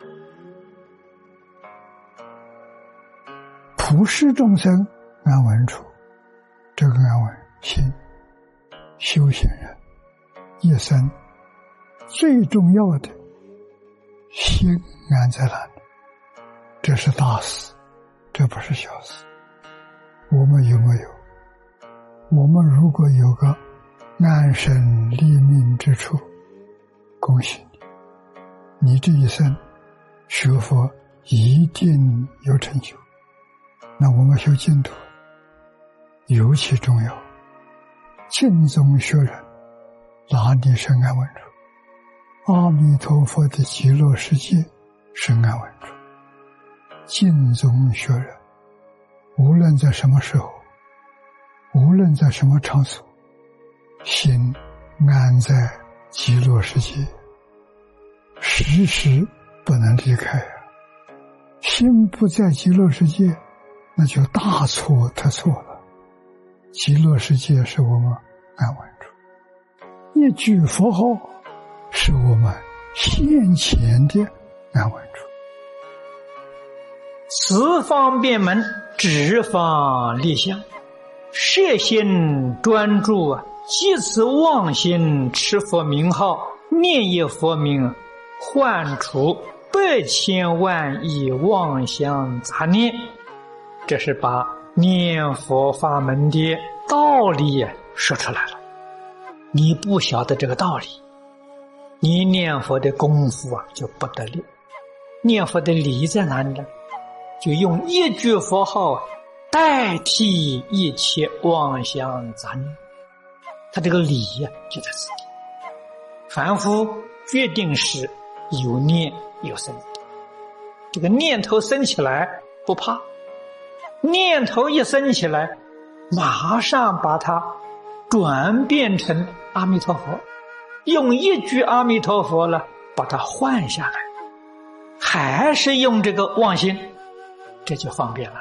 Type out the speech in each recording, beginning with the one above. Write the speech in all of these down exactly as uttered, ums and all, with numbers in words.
普世众生安稳处，这个安稳心，修行人一生最重要的心安在哪里？这是大事，这不是小事。我们有没有？我们如果有个安身立命之处，恭喜你，你这一生学佛一定有成就。那我们修净土尤其重要，净宗学人哪里是安稳处？阿弥陀佛的极乐世界是安稳处。净宗学人无论在什么时候，无论在什么场所，心安在极乐世界，时时不能离开啊！心不在极乐世界，那就大错特错了。极乐世界是我们安稳处，一句佛号是我们现前的安稳处。 此方便门，只方立相，摄心专注啊，即此妄心持佛名号，念一佛名，唤除百千万亿妄想杂念。这是把念佛法门的道理说出来了。你不晓得这个道理，你念佛的功夫啊就不得力。念佛的理在哪里呢？就用一句佛号代替一切妄想杂念，他这个理呀、啊、就在此地。凡夫决定是有念有生，这个念头生起来不怕，念头一生起来，马上把它转变成阿弥陀佛，用一句阿弥陀佛了，把它换下来，还是用这个妄心，这就方便了。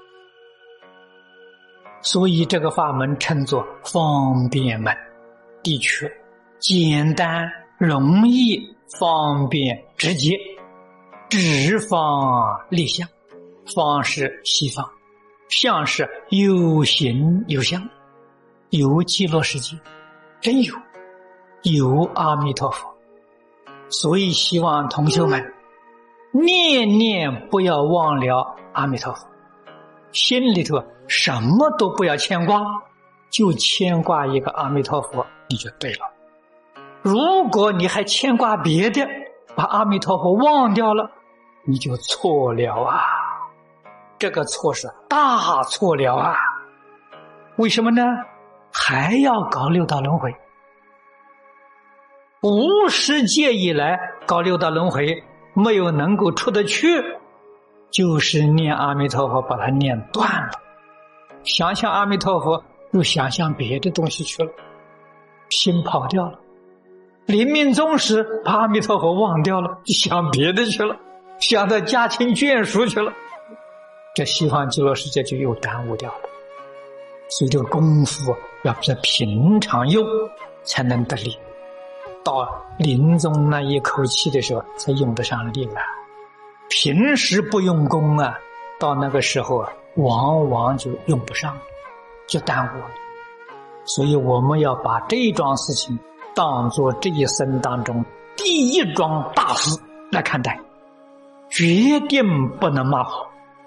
所以这个法门称作方便门，的确简单容易方便直接，直方立相，方是西方，相是有形有相，有极乐世界，真有，有阿弥陀佛。所以希望同学们念念不要忘了阿弥陀佛，心里头什么都不要牵挂，就牵挂一个阿弥陀佛，你就对了。如果你还牵挂别的，把阿弥陀佛忘掉了，你就错了啊！这个错是大错了啊！为什么呢？还要搞六道轮回。无始界以来搞六道轮回，没有能够出得去，就是念阿弥陀佛把它念断了，想想阿弥陀佛又想象别的东西去了，心跑掉了。临命终时把阿弥陀佛忘掉了，想别的去了，想到家亲眷属去了，这西方极乐世界就又耽误掉了。所以这个功夫要在平常用才能得力，到临终那一口气的时候才用得上力了。平时不用功啊，到那个时候啊，往往就用不上了，就耽误了。所以我们要把这一桩事情当作这一生当中第一桩大事来看待，决定不能马虎。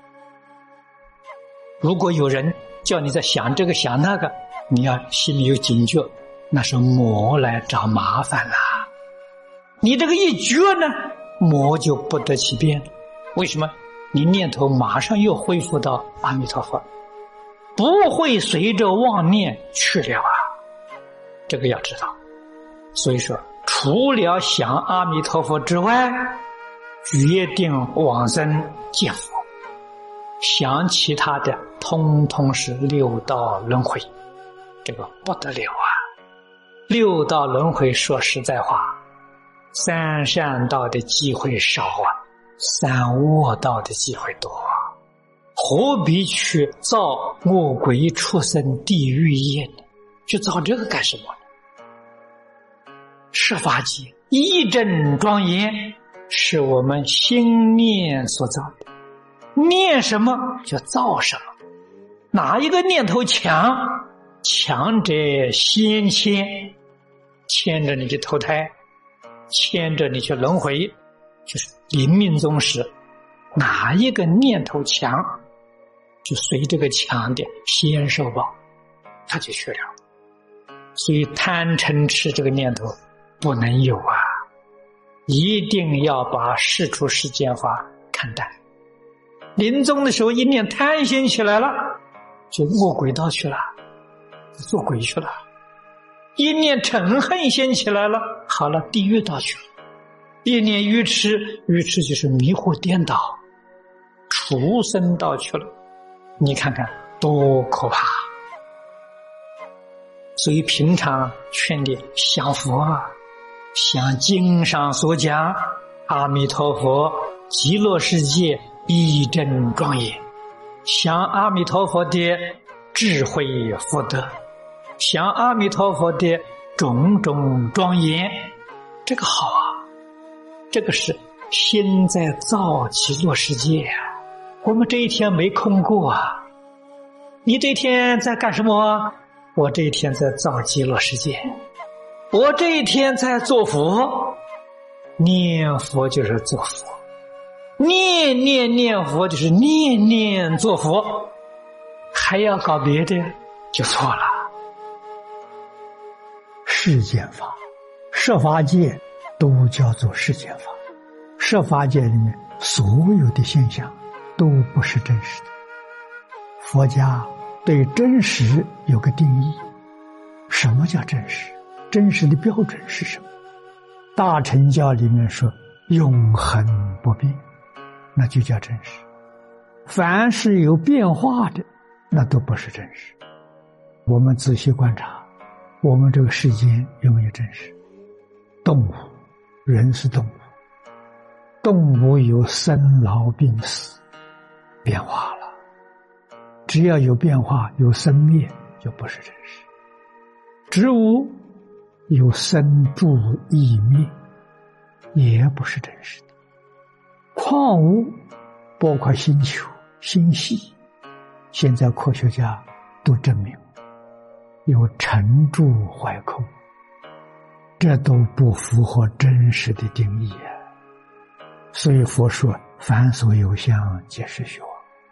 如果有人叫你在想这个想那个，你要心里有警觉，那是魔来找麻烦了。你这个一觉呢，魔就不得其便了。为什么？你念头马上又恢复到阿弥陀佛，不会随着妄念去了啊，这个要知道。所以说除了想阿弥陀佛之外，决定往生见佛，想其他的通通是六道轮回，这个不得了啊！六道轮回说实在话，三善道的机会少啊，三恶道的机会多啊，何必去造恶鬼畜生地狱业呢？去造这个干什么呢？十法界一真庄严， 是我们心念所造的，念什么就造什么。哪一个念头强，强者先牵，牵着你去投胎，牵着你去轮回，就是临命终时，哪一个念头强，就随这个强的先受报，他就去了。所以贪嗔痴这个念头不能有啊，一定要把世出世间法看淡。临终的时候一念贪心起来了，就卧轨道去了，做鬼去了。一念嗔恨心起来了，好了，地狱道去了。一念愚痴，愚痴就是迷惑颠倒，畜生道去了。你看看多可怕。所以平常劝你想佛，想经上所讲，阿弥陀佛极乐世界一真庄严，想阿弥陀佛的智慧福德，想阿弥陀佛的种种庄严，这个好啊，这个是心在造极乐世界啊。我们这一天没空过啊。你这一天在干什么？我这一天在造极乐世界，我这一天在做佛，念佛就是做佛，念念念佛就是念念做佛，还要搞别的就错了。 世间法，设法界都叫做世间法。设法界里面所有的现象都不是真实的。佛家对真实有个定义，什么叫真实？真实的标准是什么？大乘教里面说永恒不变，那就叫真实。凡是有变化的，那都不是真实。我们仔细观察，我们这个世间有没有真实？动物，人是动物，动物有生老病死，变化了。只要有变化，有生灭，就不是真实。植物有生住异灭，也不是真实的。矿物包括星球、星系，现在科学家都证明有成住坏空，这都不符合真实的定义啊。所以佛说凡所有相皆是虚妄。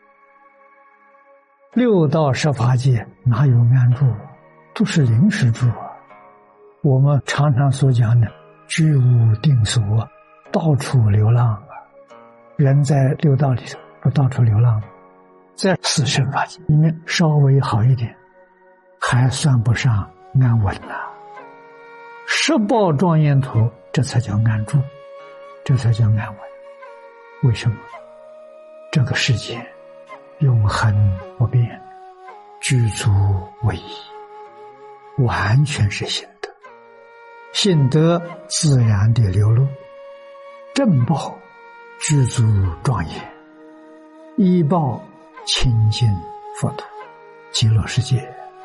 六道十法界哪有安住？都是临时住啊。我们常常所讲的居无定所，到处流浪啊。人在六道里头不到处流浪，在四圣法界里面稍微好一点，还算不上安稳啊。十报庄严土，这才叫安住，这才叫安稳。为什么？这个世界永恒不变，具足唯一，完全是心德，心德自然的流露，正报具足庄严，依报清净佛土，极乐世界。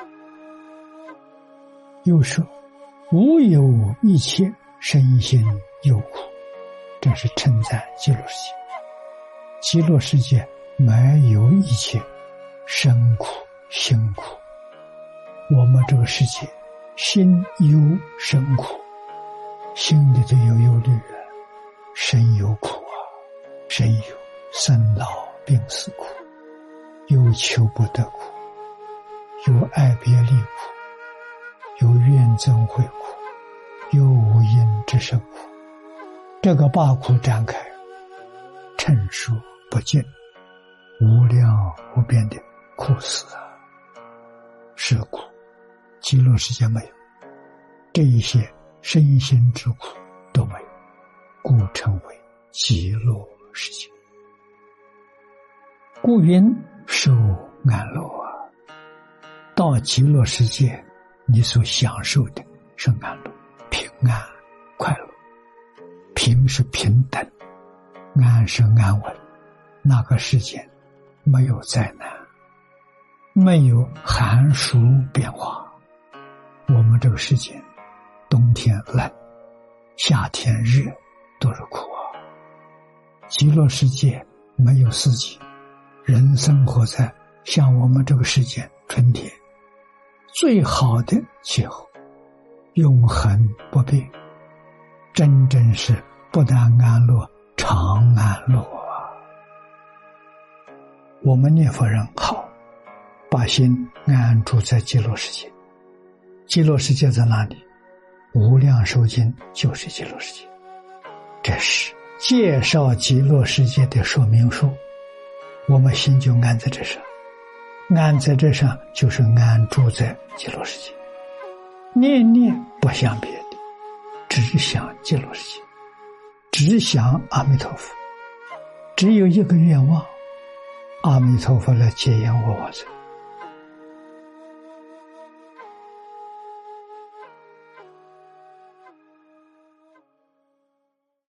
又说无有一切身心忧苦，这是称赞极乐世界。极乐世界没有一切生苦心苦，我们这个世界心忧生苦，心里头有忧虑啊，身有苦啊，身有生老病死苦，有求不得苦，有爱别离苦，有怨憎会苦，有无因之生苦。这个八苦展开，称数不尽，无量无边的苦死啊，是苦。极乐世界没有，这一些身心之苦都没有，故称为极乐世界。故云受安乐啊，到极乐世界你所享受的是安乐，平安快乐。平是平等，安是安稳。那个世界没有灾难，没有寒暑变化。我们这个世界冬天冷，夏天热，都是苦啊。 极乐世界没有四季，人生活在像我们这个世界春天最好的气候，永恒不变，真正是不但安乐，常安乐啊！我们念佛人好，把心安住在极乐世界。极乐世界在哪里？无量寿经就是极乐世界，这是介绍极乐世界的说明书，我们心就安在这上，安在这上就是安住在极乐世界，念念不想别的，只想极乐世界，只想阿弥陀佛，只有一个愿望，阿弥陀佛来接引我我罪。